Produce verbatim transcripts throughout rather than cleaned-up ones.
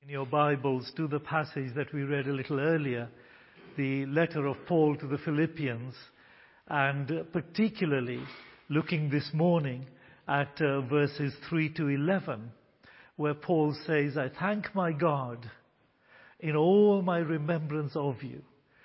In your Bibles to the passage that we read a little earlier, the letter of Paul to the Philippians, and particularly looking this morning at uh, verses three to eleven, where Paul says, I thank my God in all my remembrance of you,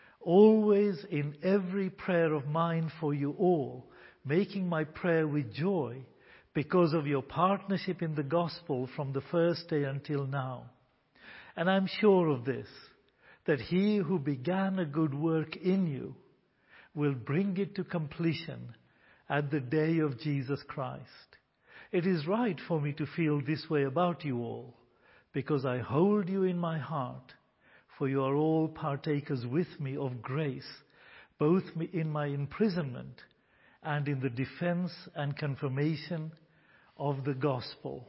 always in every prayer of mine for you all, making my prayer with joy because of your partnership in the gospel from the first day until now. And I'm sure of this, that he who began a good work in you will bring it to completion at the day of Jesus Christ. It is right for me to feel this way about you all, because I hold you in my heart, for you are all partakers with me of grace, both in my imprisonment and in the defense and confirmation of the gospel.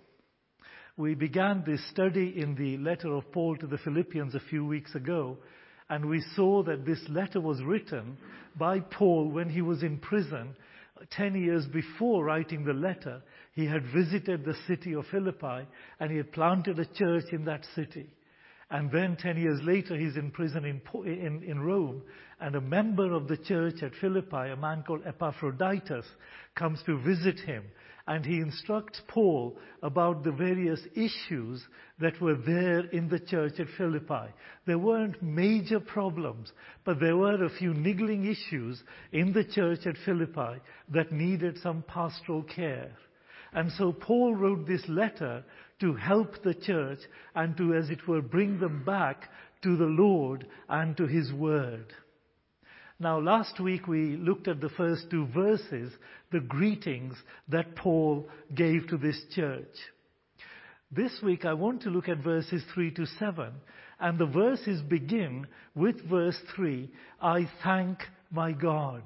We began this study in the letter of Paul to the Philippians a few weeks ago, and we saw that this letter was written by Paul when he was in prison. Ten years before writing the letter, he had visited the city of Philippi and he had planted a church in that city. And then ten years later, he's in prison in, in, in Rome, and a member of the church at Philippi, a man called Epaphroditus, comes to visit him. And he instructs Paul about the various issues that were there in the church at Philippi. There weren't major problems, but there were a few niggling issues in the church at Philippi that needed some pastoral care. And so Paul wrote this letter to help the church and to, as it were, bring them back to the Lord and to His Word. Now, last week we looked at the first two verses, the greetings that Paul gave to this church. This week I want to look at verses three to seven, and the verses begin with verse three, I thank my God.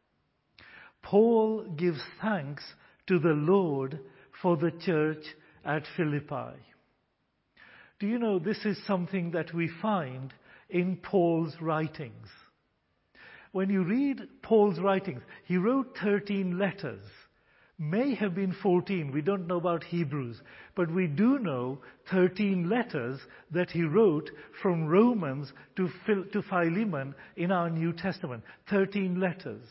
Paul gives thanks to the Lord for the church at Philippi. Do you know, this is something that we find in Paul's writings. When you read Paul's writings, he wrote thirteen letters. May have been fourteen, we don't know about Hebrews, but we do know thirteen letters that he wrote from Romans to, Phil, to Philemon in our New Testament. thirteen letters.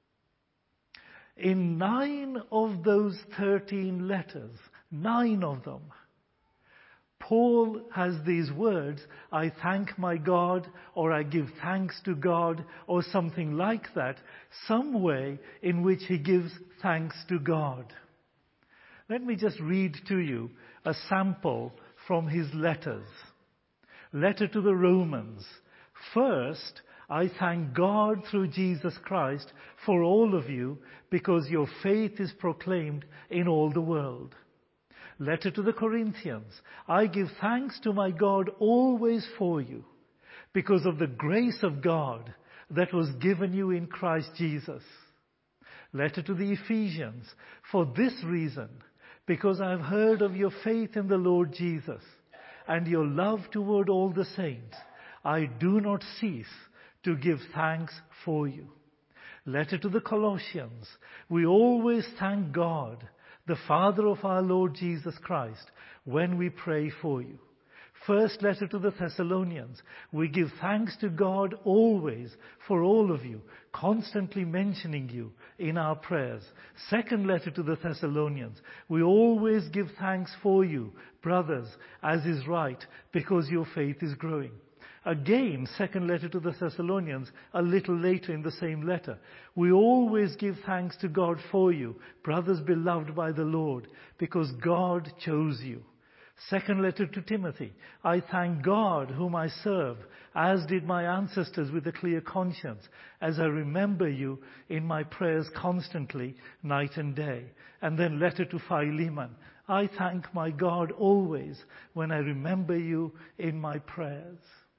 In nine of those thirteen letters, nine of them, Paul has these words, I thank my God, or I give thanks to God, or something like that, some way in which he gives thanks to God. Let me just read to you a sample from his letters. Letter to the Romans. First, I thank God through Jesus Christ for all of you, because your faith is proclaimed in all the world. Letter to the Corinthians. I give thanks to my God always for you, because of the grace of God that was given you in Christ Jesus. Letter to the Ephesians. For this reason, because I have heard of your faith in the Lord Jesus and your love toward all the saints, I do not cease to give thanks for you. Letter to the Colossians. We always thank God, the Father of our Lord Jesus Christ, when we pray for you. First letter to the Thessalonians. We give thanks to God always for all of you, constantly mentioning you in our prayers. Second letter to the Thessalonians. We always give thanks for you, brothers, as is right, because your faith is growing. Again, second letter to the Thessalonians, a little later in the same letter. We always give thanks to God for you, brothers beloved by the Lord, because God chose you. Second letter to Timothy. I thank God whom I serve, as did my ancestors with a clear conscience, as I remember you in my prayers constantly, night and day. And then letter to Philemon. I thank my God always when I remember you in my prayers.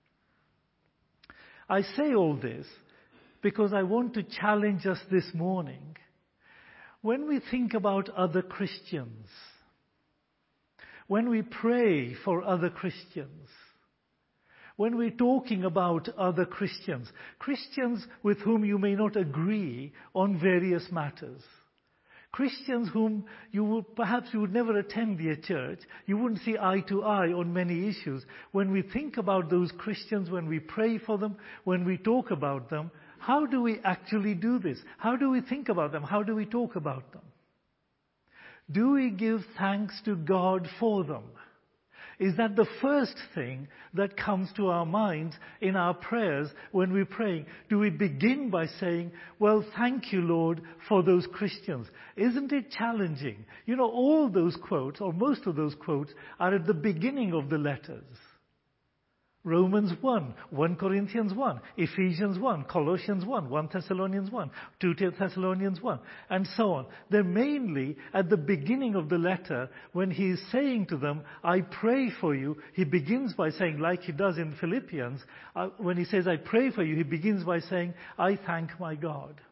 I say all this because I want to challenge us this morning. When we think about other Christians, when we pray for other Christians, when we're talking about other Christians, Christians with whom you may not agree on various matters, Christians whom you would, perhaps you would never attend their church. You wouldn't see eye to eye on many issues. When we think about those Christians, when we pray for them, when we talk about them, how do we actually do this? How do we think about them? How do we talk about them? Do we give thanks to God for them? Is that the first thing that comes to our minds in our prayers when we pray? Do we begin by saying, well, thank you, Lord, for those Christians? Isn't it challenging? You know, all those quotes, or most of those quotes, are at the beginning of the letters. Romans one, First Corinthians one, Ephesians one, Colossians one, First Thessalonians one, Second Thessalonians one, and so on. They're mainly at the beginning of the letter when he is saying to them, I pray for you. He begins by saying, like he does in Philippians, uh, when he says, I pray for you, he begins by saying, I thank my God.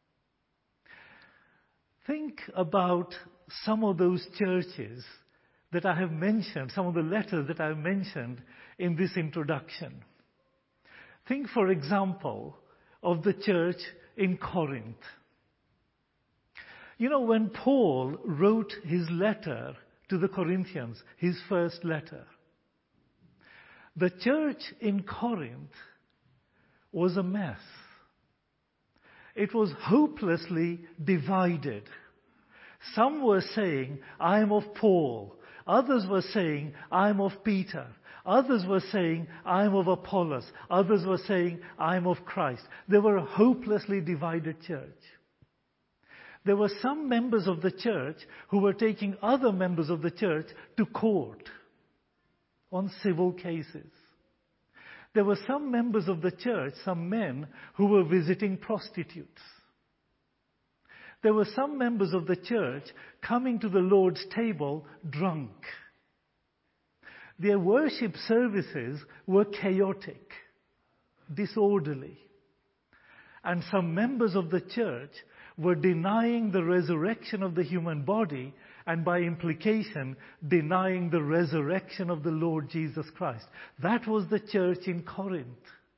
Think about some of those churches that I have mentioned, some of the letters that I have mentioned in this introduction. Think, for example, of the church in Corinth. You know, when Paul wrote his letter to the Corinthians, his first letter, the church in Corinth was a mess. It was hopelessly divided. Some were saying, I am of Paul. Others were saying, I am of Peter. Others were saying, I am of Apollos. Others were saying, I am of Christ. They were a hopelessly divided church. There were some members of the church who were taking other members of the church to court on civil cases. There were some members of the church, some men, who were visiting prostitutes. There were some members of the church coming to the Lord's table drunk. Their worship services were chaotic, disorderly. And some members of the church were denying the resurrection of the human body and by implication denying the resurrection of the Lord Jesus Christ. That was the church in Corinth.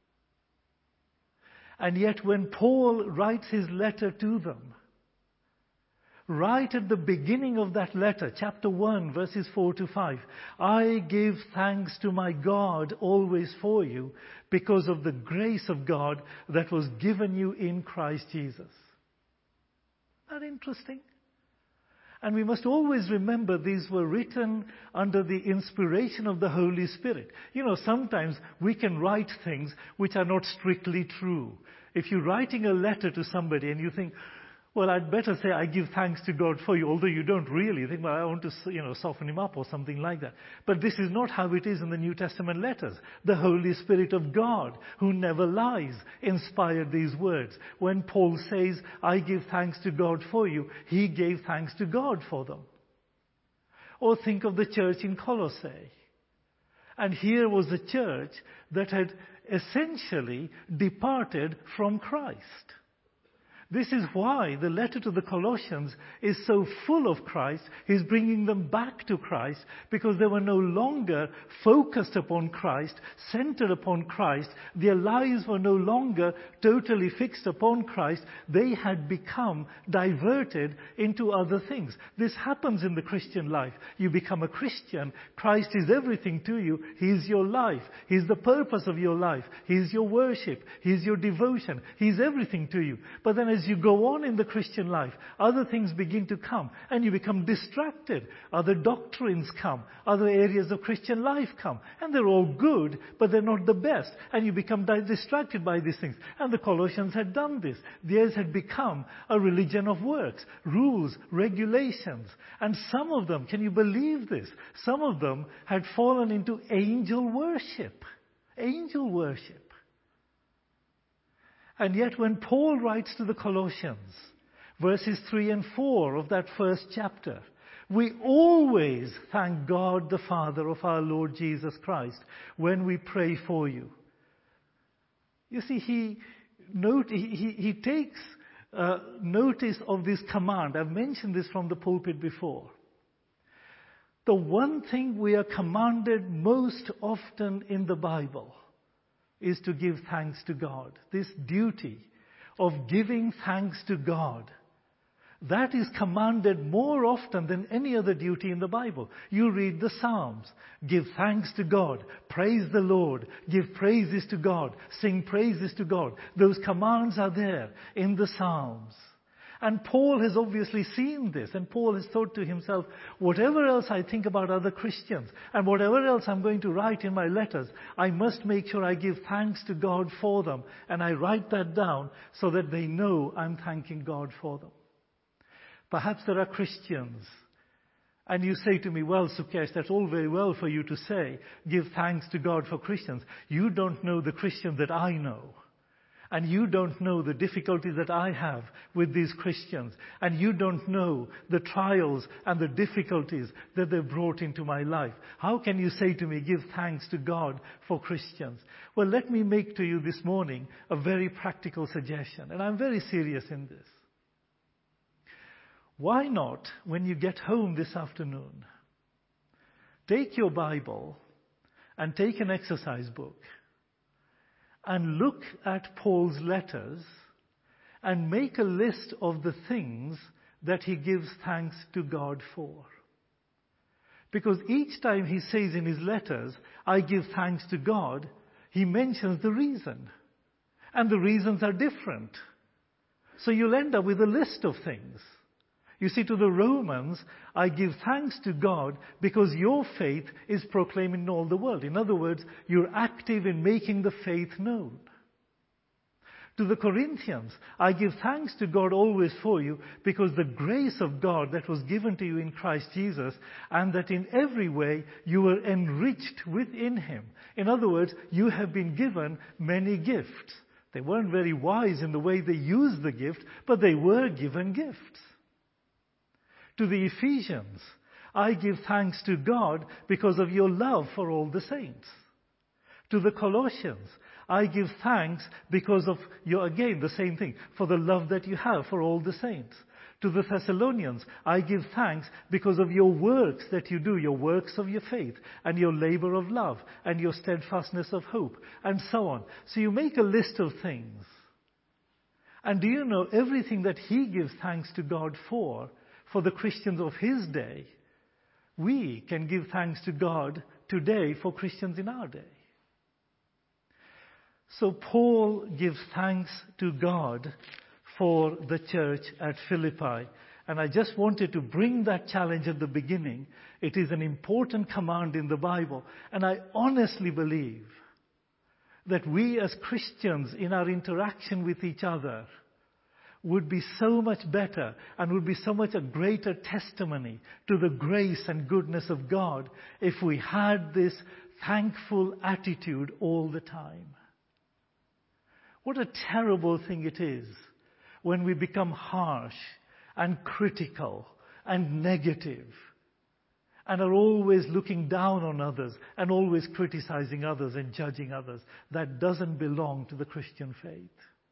And yet when Paul writes his letter to them, right at the beginning of that letter, chapter one, verses four to five, I give thanks to my God always for you because of the grace of God that was given you in Christ Jesus. Isn't that interesting? And we must always remember these were written under the inspiration of the Holy Spirit. You know, sometimes we can write things which are not strictly true. If you're writing a letter to somebody and you think, well, I'd better say I give thanks to God for you, although you don't really think, well, I want to, you know, soften him up or something like that. But this is not how it is in the New Testament letters. The Holy Spirit of God, who never lies, inspired these words. When Paul says, I give thanks to God for you, he gave thanks to God for them. Or think of the church in Colossae. And here was a church that had essentially departed from Christ. This is why the letter to the Colossians is so full of Christ. He's bringing them back to Christ because they were no longer focused upon Christ, centered upon Christ. Their lives were no longer totally fixed upon Christ. They had become diverted into other things. This happens in the Christian life. You become a Christian. Christ is everything to you. He's your life. He's the purpose of your life. He's your worship. He's your devotion. He's everything to you. But then as you go on in the Christian life, other things begin to come and you become distracted. Other doctrines come. Other areas of Christian life come. And they're all good, but they're not the best. And you become distracted by these things. And the Colossians had done this. Theirs had become a religion of works, rules, regulations. And some of them, can you believe this? Some of them had fallen into angel worship. Angel worship. And yet when Paul writes to the Colossians, verses three and four of that first chapter, we always thank God the Father of our Lord Jesus Christ when we pray for you. You see, he, note, he, he, he takes uh, notice of this command. I've mentioned this from the pulpit before. The one thing we are commanded most often in the Bible is to give thanks to God. This duty of giving thanks to God. That is commanded more often than any other duty in the Bible. You read the Psalms. Give thanks to God. Praise the Lord. Give praises to God. Sing praises to God. Those commands are there in the Psalms. And Paul has obviously seen this. And Paul has thought to himself, whatever else I think about other Christians and whatever else I'm going to write in my letters, I must make sure I give thanks to God for them. And I write that down so that they know I'm thanking God for them. Perhaps there are Christians, and you say to me, well, Sukesh, that's all very well for you to say, give thanks to God for Christians. You don't know the Christians that I know. And you don't know the difficulties that I have with these Christians. And you don't know the trials and the difficulties that they've brought into my life. How can you say to me, give thanks to God for Christians? Well, let me make to you this morning a very practical suggestion. And I'm very serious in this. Why not, when you get home this afternoon, take your Bible and take an exercise book and look at Paul's letters and make a list of the things that he gives thanks to God for. Because each time he says in his letters, I give thanks to God, he mentions the reason. And the reasons are different. So you'll end up with a list of things. You see, to the Romans, I give thanks to God because your faith is proclaimed in all the world. In other words, you're active in making the faith known. To the Corinthians, I give thanks to God always for you because the grace of God that was given to you in Christ Jesus, and that in every way you were enriched within Him. In other words, you have been given many gifts. They weren't very wise in the way they used the gift, but they were given gifts. To the Ephesians, I give thanks to God because of your love for all the saints. To the Colossians, I give thanks because of your, again, the same thing, for the love that you have for all the saints. To the Thessalonians, I give thanks because of your works that you do, your works of your faith, and your labor of love, and your steadfastness of hope, and so on. So you make a list of things. And do you know everything that he gives thanks to God for, for the Christians of his day, we can give thanks to God today for Christians in our day. So Paul gives thanks to God for the church at Philippi. And I just wanted to bring that challenge at the beginning. It is an important command in the Bible. And I honestly believe that we as Christians in our interaction with each other would be so much better and would be so much a greater testimony to the grace and goodness of God if we had this thankful attitude all the time. What a terrible thing it is when we become harsh and critical and negative and are always looking down on others and always criticizing others and judging others. That doesn't belong to the Christian faith.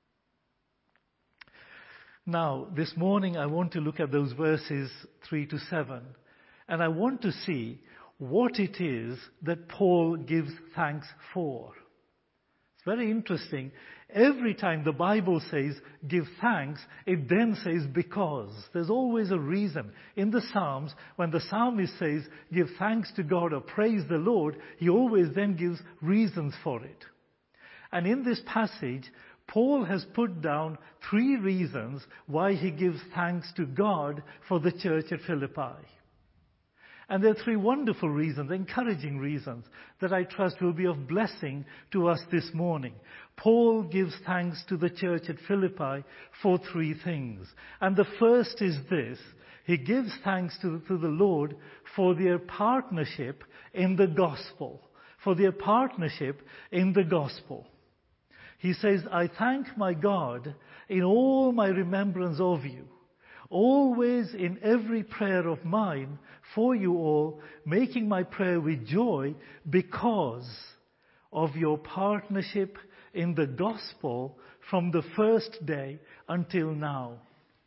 Now, this morning I want to look at those verses three to seven, and I want to see what it is that Paul gives thanks for. It's very interesting. Every time the Bible says, give thanks, it then says because. There's always a reason. In the Psalms, when the psalmist says, give thanks to God or praise the Lord, he always then gives reasons for it. And in this passage, Paul has put down three reasons why he gives thanks to God for the church at Philippi. And there are three wonderful reasons, encouraging reasons, that I trust will be of blessing to us this morning. Paul gives thanks to the church at Philippi for three things. And the first is this: he gives thanks to, to the Lord for their partnership in the gospel. For their partnership in the gospel. He says, I thank my God in all my remembrance of you, always in every prayer of mine for you all, making my prayer with joy because of your partnership in the gospel from the first day until now.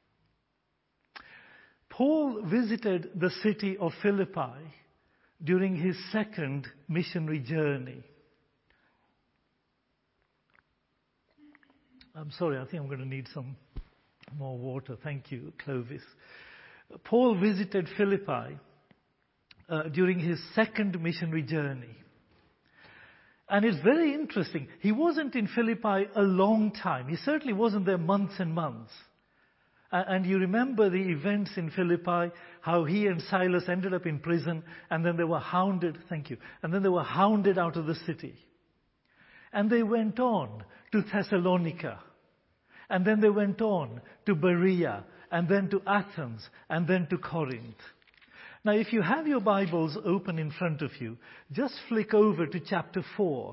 Paul visited the city of Philippi during his second missionary journey. I'm sorry, I think I'm going to need some More water. Thank you, Clovis. Paul visited Philippi uh, during his second missionary journey. And it's very interesting. He wasn't in Philippi a long time. He certainly wasn't there months and months. Uh, and you remember the events in Philippi, how he and Silas ended up in prison, and then they were hounded, thank you, and then they were hounded out of the city. And they went on to Thessalonica. And then they went on to Berea, and then to Athens, and then to Corinth. Now, if you have your Bibles open in front of you, just flick over to chapter four.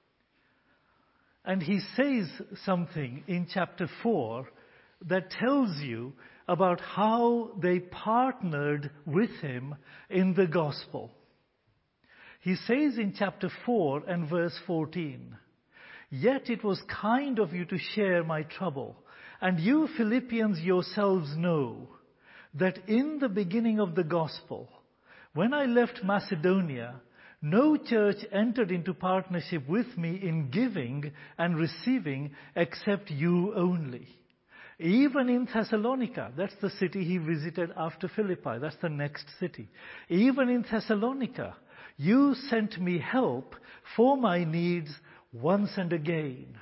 And he says something in chapter four that tells you about how they partnered with him in the gospel. He says in chapter four and verse fourteen, "Yet it was kind of you to share my trouble. And you Philippians yourselves know that in the beginning of the gospel, when I left Macedonia, no church entered into partnership with me in giving and receiving except you only. Even in Thessalonica," that's the city he visited after Philippi, that's the next city. "Even in Thessalonica, you sent me help for my needs once and again."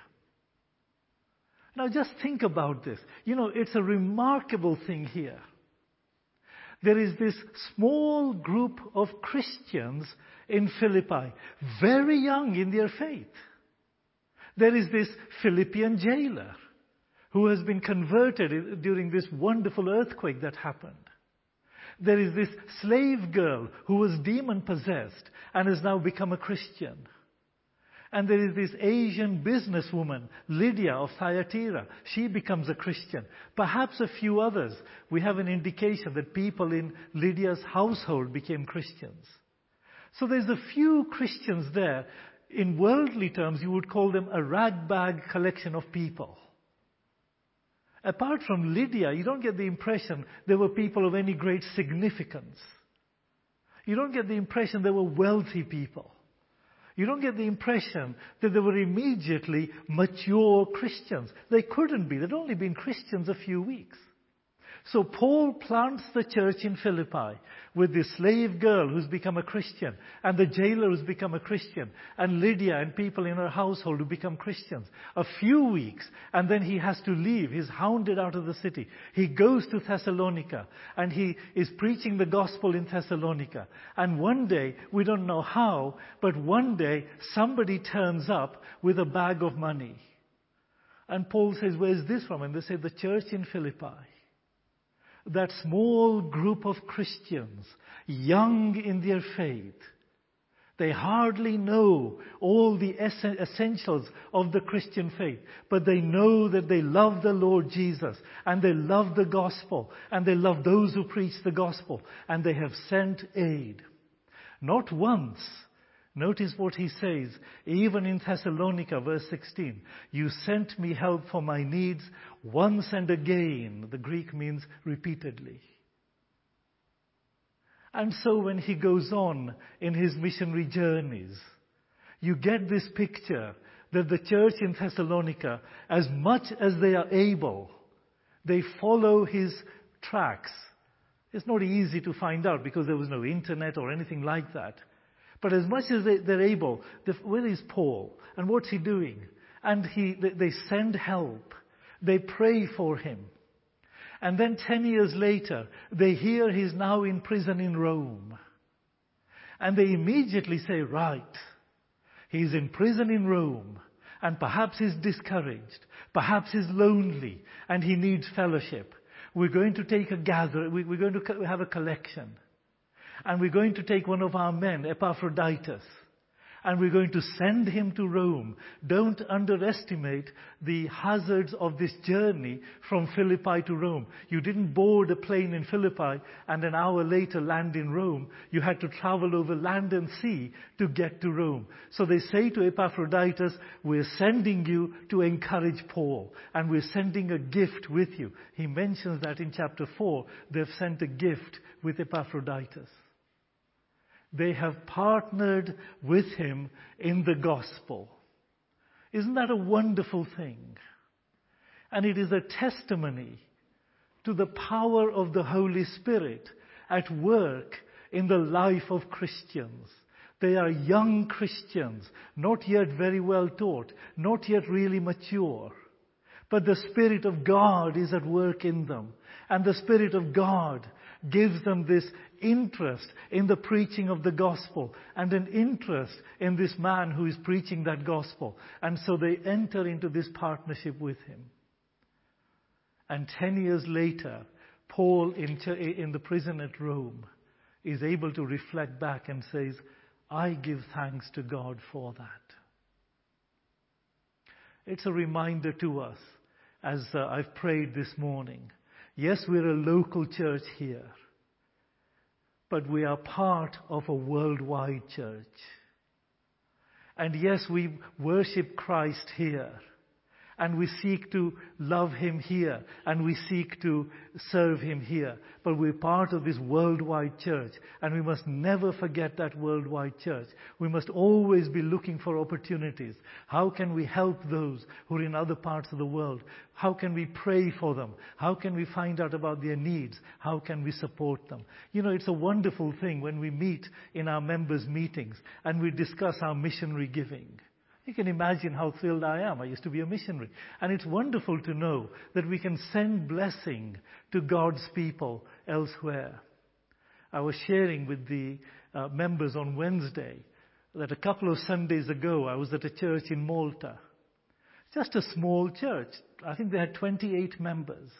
Now just think about this. You know, it's a remarkable thing here. There is this small group of Christians in Philippi, very young in their faith. There is this Philippian jailer who has been converted during this wonderful earthquake that happened. There is this slave girl who was demon-possessed and has now become a Christian. And there is this Asian businesswoman, Lydia of Thyatira. She becomes a Christian. Perhaps a few others. We have an indication that people in Lydia's household became Christians. So there's a few Christians there. In worldly terms, you would call them a ragbag collection of people. Apart from Lydia, you don't get the impression there were people of any great significance. You don't get the impression they were wealthy people. You don't get the impression that they were immediately mature Christians. They couldn't be. They'd only been Christians a few weeks. So Paul plants the church in Philippi with this slave girl who's become a Christian, and the jailer who's become a Christian, and Lydia and people in her household who become Christians. A few weeks, and then he has to leave. He's hounded out of the city. He goes to Thessalonica, and he is preaching the gospel in Thessalonica. And one day, we don't know how, but one day somebody turns up with a bag of money. And Paul says, "Where's this from?" And they say, "The church in Philippi." That small group of Christians, young in their faith, they hardly know all the essentials of the Christian faith, but they know that they love the Lord Jesus, and they love the gospel, and they love those who preach the gospel, and they have sent aid. Not once. Notice what he says, even in Thessalonica, verse sixteen, "You sent me help for my needs once and again." The Greek means repeatedly. And so when he goes on in his missionary journeys, you get this picture that the church in Thessalonica, as much as they are able, they follow his tracks. It's not easy to find out because there was no internet or anything like that. But as much as they, they're able, they, where is Paul? And what's he doing? And he, they, they send help. They pray for him. And then ten years later, they hear he's now in prison in Rome. And they immediately say, right, he's in prison in Rome. And perhaps he's discouraged. Perhaps he's lonely. And he needs fellowship. We're going to take a gather. We're going to have a collection. And we're going to take one of our men, Epaphroditus, and we're going to send him to Rome. Don't underestimate the hazards of this journey from Philippi to Rome. You didn't board a plane in Philippi and an hour later land in Rome. You had to travel over land and sea to get to Rome. So they say to Epaphroditus, "We're sending you to encourage Paul, and we're sending a gift with you." He mentions that in chapter four. They've sent a gift with Epaphroditus. They have partnered with him in the gospel. Isn't that a wonderful thing? And it is a testimony to the power of the Holy Spirit at work in the life of Christians. They are young Christians, not yet very well taught, not yet really mature. But the Spirit of God is at work in them. And the Spirit of God gives them this interest in the preaching of the gospel and an interest in this man who is preaching that gospel. And so they enter into this partnership with him. And ten years later, Paul in, in the prison at Rome is able to reflect back and says, I give thanks to God for that. It's a reminder to us as uh, I've prayed this morning. Yes, we're a local church here, but we are part of a worldwide church. And yes, we worship Christ here, and we seek to love Him here, and we seek to serve Him here. But we're part of this worldwide church, and we must never forget that worldwide church. We must always be looking for opportunities. How can we help those who are in other parts of the world? How can we pray for them? How can we find out about their needs? How can we support them? You know, it's a wonderful thing when we meet in our members' meetings and we discuss our missionary giving. You can imagine how thrilled I am. I used to be a missionary. And it's wonderful to know that we can send blessing to God's people elsewhere. I was sharing with the uh, members on Wednesday that a couple of Sundays ago I was at a church in Malta. Just a small church. I think they had twenty-eight members.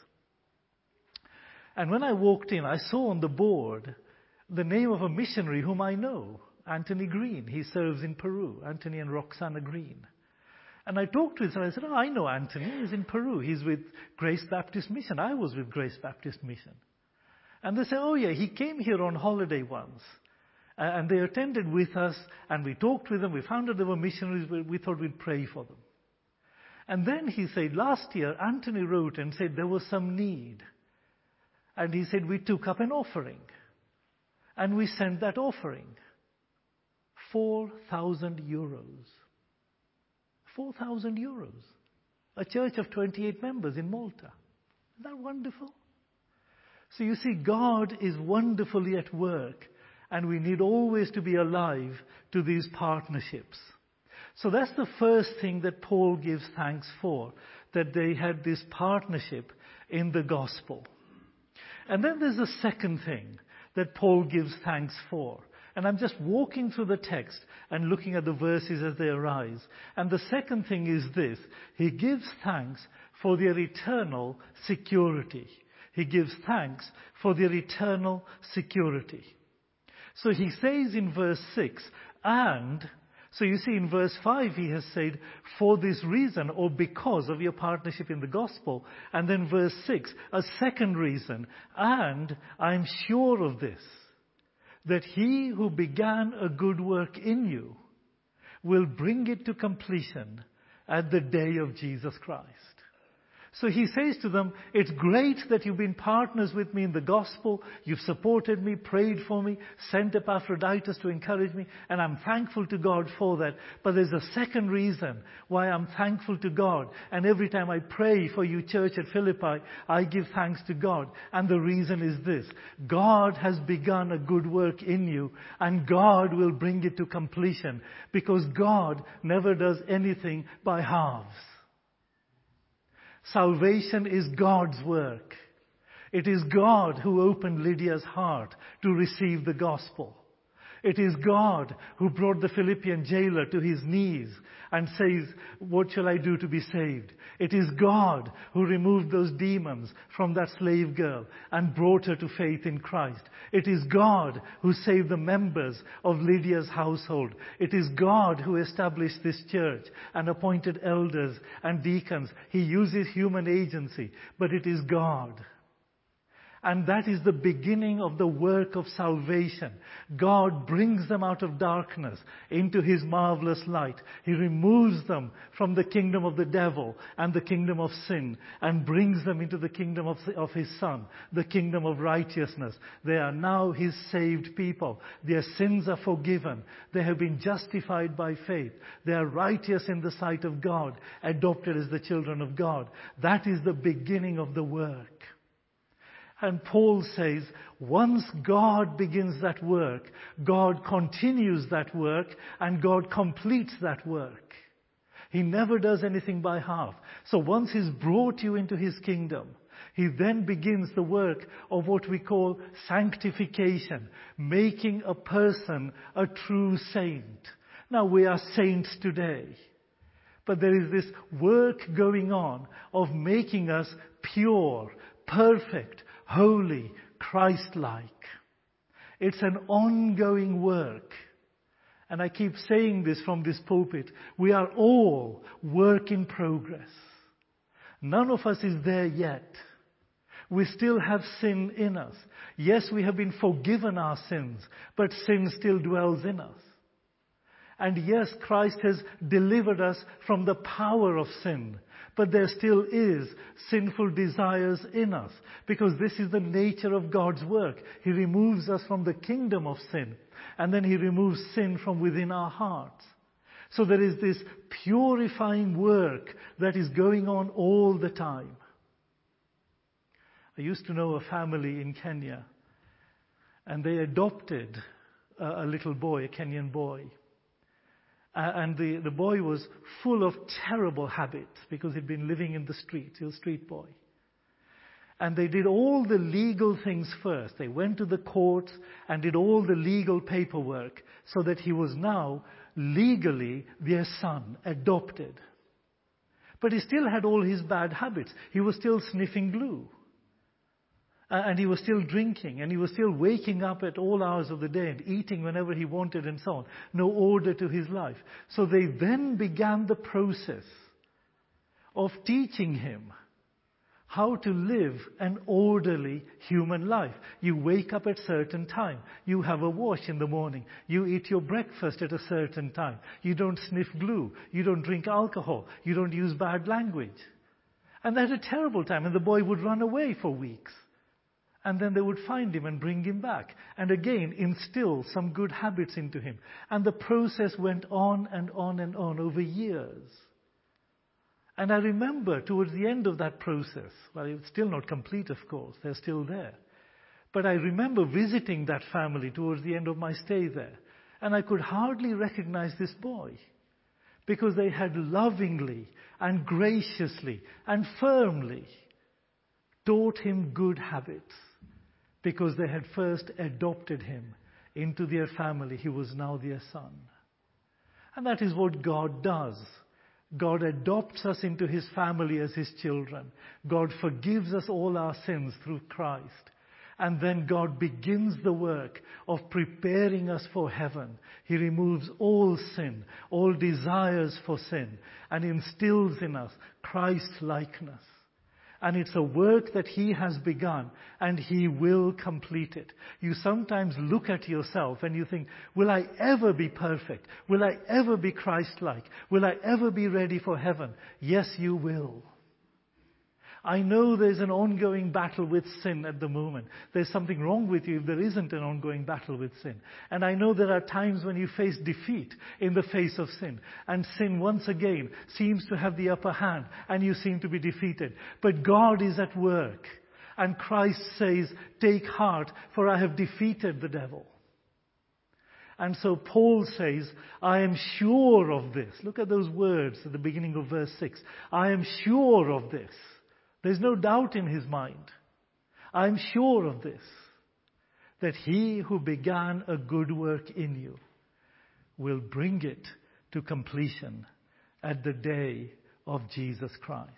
And when I walked in, I saw on the board the name of a missionary whom I know. Anthony Green. He serves in Peru. Anthony and Roxana Green. And I talked to him and I said, oh, I know Anthony. He's in Peru. He's with Grace Baptist Mission. I was with Grace Baptist Mission. And they said, oh yeah, he came here on holiday once. And they attended with us and we talked with them. We found out they were missionaries. We thought we'd pray for them. And then he said, last year, Anthony wrote and said there was some need. And he said, we took up an offering. And we sent that offering. Four thousand euros. Four thousand euros. A church of twenty-eight members in Malta. Isn't that wonderful? So you see, God is wonderfully at work, and we need always to be alive to these partnerships. So that's the first thing that Paul gives thanks for, that they had this partnership in the gospel. And then there's a second thing that Paul gives thanks for. And I'm just walking through the text and looking at the verses as they arise. And the second thing is this. He gives thanks for their eternal security. He gives thanks for their eternal security. So he says in verse six, and, so you see in verse five he has said, for this reason or because of your partnership in the gospel. And then verse six, a second reason, and I'm sure of this, that he who began a good work in you will bring it to completion at the day of Jesus Christ. So he says to them, it's great that you've been partners with me in the gospel. You've supported me, prayed for me, sent Epaphroditus to encourage me, and I'm thankful to God for that. But there's a second reason why I'm thankful to God. And every time I pray for you, church at Philippi, I give thanks to God. And the reason is this. God has begun a good work in you, and God will bring it to completion, because God never does anything by halves. Salvation is God's work. It is God who opened Lydia's heart to receive the gospel. It is God who brought the Philippian jailer to his knees and says, what shall I do to be saved? It is God who removed those demons from that slave girl and brought her to faith in Christ. It is God who saved the members of Lydia's household. It is God who established this church and appointed elders and deacons. He uses human agency, but it is God. And that is the beginning of the work of salvation. God brings them out of darkness into His marvelous light. He removes them from the kingdom of the devil and the kingdom of sin and brings them into the kingdom of, of His Son, the kingdom of righteousness. They are now His saved people. Their sins are forgiven. They have been justified by faith. They are righteous in the sight of God, adopted as the children of God. That is the beginning of the work. And Paul says, once God begins that work, God continues that work, and God completes that work. He never does anything by half. So once He's brought you into His kingdom, He then begins the work of what we call sanctification, making a person a true saint. Now, we are saints today, but there is this work going on of making us pure, perfect, holy, Christ-like. It's an ongoing work. And I keep saying this from this pulpit. We are all work in progress. None of us is there yet. We still have sin in us. Yes, we have been forgiven our sins, but sin still dwells in us. And yes, Christ has delivered us from the power of sin. But there still is sinful desires in us, because this is the nature of God's work. He removes us from the kingdom of sin, and then He removes sin from within our hearts. So there is this purifying work that is going on all the time. I used to know a family in Kenya, and they adopted a, a little boy, a Kenyan boy. Uh, and the, the boy was full of terrible habits because he'd been living in the streets. He was a street boy. And they did all the legal things first. They went to the courts and did all the legal paperwork so that he was now legally their son, adopted. But he still had all his bad habits. He was still sniffing glue. Uh, and he was still drinking, and he was still waking up at all hours of the day and eating whenever he wanted and so on. No order to his life. So they then began the process of teaching him how to live an orderly human life. You wake up at a certain time. You have a wash in the morning. You eat your breakfast at a certain time. You don't sniff glue. You don't drink alcohol. You don't use bad language. And they had a terrible time, and the boy would run away for weeks. And then they would find him and bring him back. And again, instill some good habits into him. And the process went on and on and on over years. And I remember towards the end of that process, well, it's still not complete, of course. They're still there. But I remember visiting that family towards the end of my stay there. And I could hardly recognize this boy, because they had lovingly and graciously and firmly taught him good habits, because they had first adopted him into their family. He was now their son. And that is what God does. God adopts us into His family as His children. God forgives us all our sins through Christ. And then God begins the work of preparing us for heaven. He removes all sin, all desires for sin, and instills in us Christ-likeness. And it's a work that He has begun, and He will complete it. You sometimes look at yourself and you think, will I ever be perfect? Will I ever be Christ-like? Will I ever be ready for heaven? Yes, you will. I know there's an ongoing battle with sin at the moment. There's something wrong with you if there isn't an ongoing battle with sin. And I know there are times when you face defeat in the face of sin. And sin once again seems to have the upper hand, and you seem to be defeated. But God is at work. And Christ says, take heart, for I have defeated the devil. And so Paul says, I am sure of this. Look at those words at the beginning of verse six. I am sure of this. There's no doubt in his mind. I'm sure of this, that He who began a good work in you will bring it to completion at the day of Jesus Christ.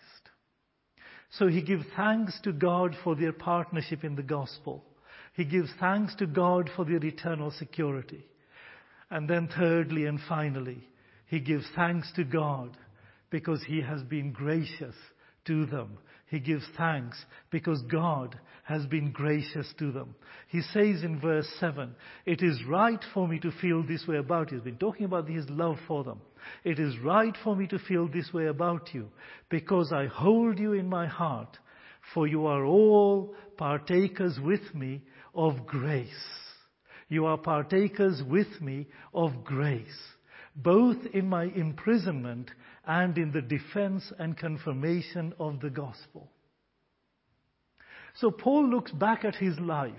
So he gives thanks to God for their partnership in the gospel. He gives thanks to God for their eternal security. And then thirdly and finally, he gives thanks to God because He has been gracious to them. He gives thanks because God has been gracious to them. He says in verse seven, it is right for me to feel this way about you. He's been talking about His love for them. It is right for me to feel this way about you, because I hold you in my heart, for you are all partakers with me of grace. You are partakers with me of grace, both in my imprisonment and in the defense and confirmation of the gospel. So Paul looks back at his life,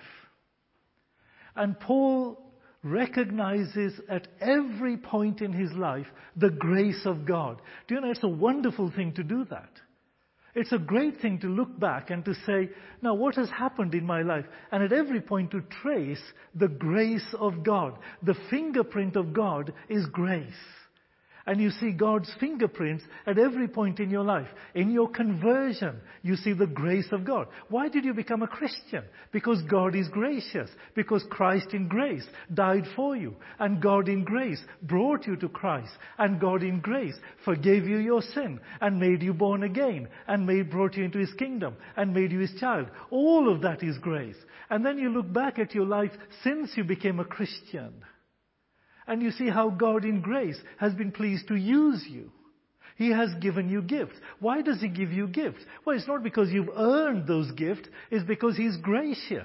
and Paul recognizes at every point in his life the grace of God. Do you know, it's a wonderful thing to do that. It's a great thing to look back and to say, now what has happened in my life? And at every point to trace the grace of God. The fingerprint of God is grace. And you see God's fingerprints at every point in your life. In your conversion, you see the grace of God. Why did you become a Christian? Because God is gracious. Because Christ in grace died for you. And God in grace brought you to Christ. And God in grace forgave you your sin and made you born again and made, brought you into His kingdom and made you His child. All of that is grace. And then you look back at your life since you became a Christian. And you see how God in grace has been pleased to use you. He has given you gifts. Why does He give you gifts? Well, it's not because you've earned those gifts. It's because He's gracious.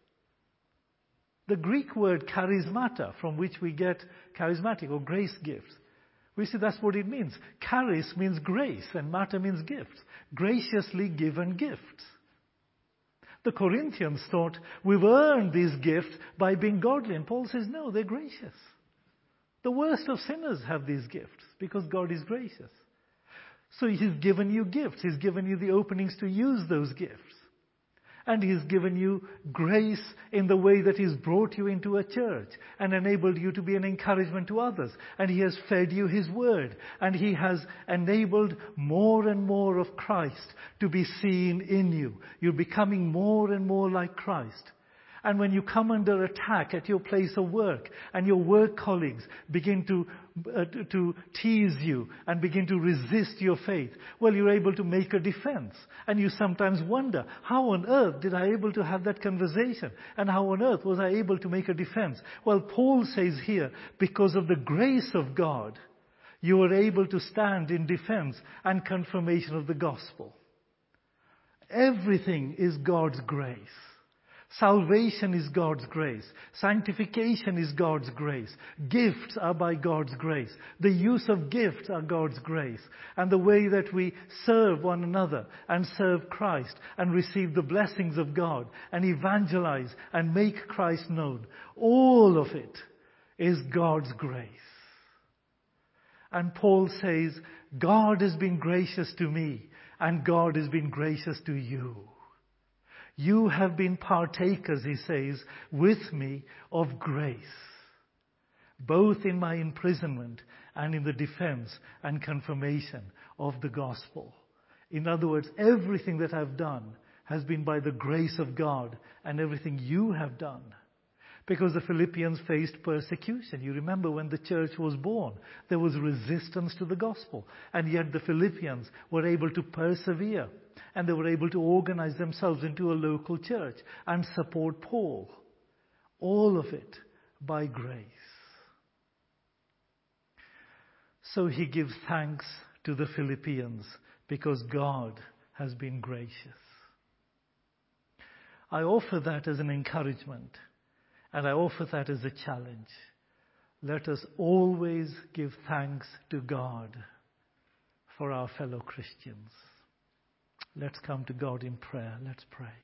The Greek word charismata, from which we get charismatic or grace gifts. We see that's what it means. Charis means grace and mata means gifts. Graciously given gifts. The Corinthians thought we've earned these gifts by being godly. And Paul says, no, they're gracious. The worst of sinners have these gifts because God is gracious. So He's given you gifts. He's given you the openings to use those gifts. And He's given you grace in the way that He's brought you into a church and enabled you to be an encouragement to others. And He has fed you His word. And He has enabled more and more of Christ to be seen in you. You're becoming more and more like Christ. And when you come under attack at your place of work and your work colleagues begin to, uh, to tease you and begin to resist your faith, well, you're able to make a defense. And you sometimes wonder, how on earth did I able to have that conversation? And how on earth was I able to make a defense? Well, Paul says here, because of the grace of God, you are able to stand in defense and confirmation of the gospel. Everything is God's grace. Salvation is God's grace. Sanctification is God's grace. Gifts are by God's grace. The use of gifts are God's grace. And the way that we serve one another and serve Christ and receive the blessings of God and evangelize and make Christ known, all of it is God's grace. And Paul says, God has been gracious to me and God has been gracious to you. You have been partakers, he says, with me of grace, both in my imprisonment and in the defense and confirmation of the gospel. In other words, everything that I've done has been by the grace of God, and everything you have done. Because the Philippians faced persecution. You remember when the church was born, there was resistance to the gospel. And yet the Philippians were able to persevere. And they were able to organize themselves into a local church and support Paul. All of it by grace. So he gives thanks to the Philippians because God has been gracious. I offer that as an encouragement. And I offer that as a challenge. Let us always give thanks to God for our fellow Christians. Let's come to God in prayer. Let's pray.